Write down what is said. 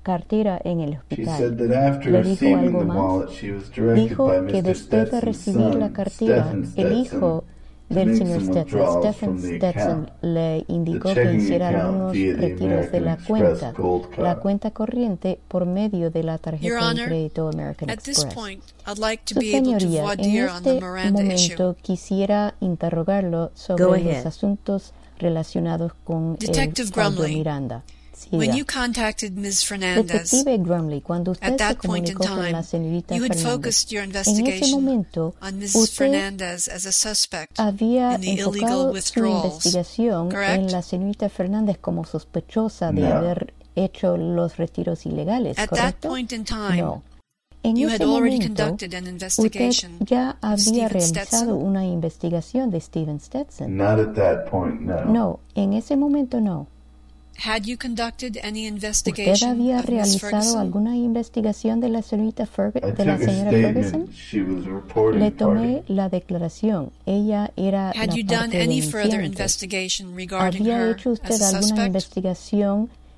cartera en el She said hospital. that after ¿Le dijo receiving algo the más? wallet, she was directed Dijo by que Mr. después de Stetson's recibir la son, cartera, Stephen el hijo Stetson, to del make señor some Stetson, withdrawals Stephen from the Stetson, account, le the indicó que checking hiciera account algunos via the retiros de American la Express cuenta, Gold la Card. cuenta corriente por medio de la Your tarjeta de Honor, crédito American at this Express. point, I'd like to Su be able to señoría, voir en dire on the este Miranda issue. momento quisiera interrogarlo Go sobre los ahead. asuntos relacionados con el Detective audio Grumley, Miranda. when Siga. you contacted Ms. Fernandez, Detective Grumley, cuando at usted se that point in comunicó con la time, señorita you had Fernández, focused your en ese investigation momento on Mrs. usted Fernandez as a suspect había in the illegal enfocado su withdrawals, investigación en correct? la señorita Fernández como sospechosa de No. haber hecho los retiros ilegales, At that ¿correcto? point in time, No. En you ese had already momento, conducted an usted investigation ya of había Stephen realizado Stetson? una investigación de Stephen Stetson. Not at that point, no. No, en ese momento no. Had you conducted any ¿Usted investigation había of Ms. realizado Ferguson? alguna investigación de la señorita I de la took a señora Ferguson? statement. She was a reporting Le party. tomé la declaración. Ella era Had la you done parte any further denunciante. investigation regarding ¿Había her hecho as usted a alguna suspect? investigación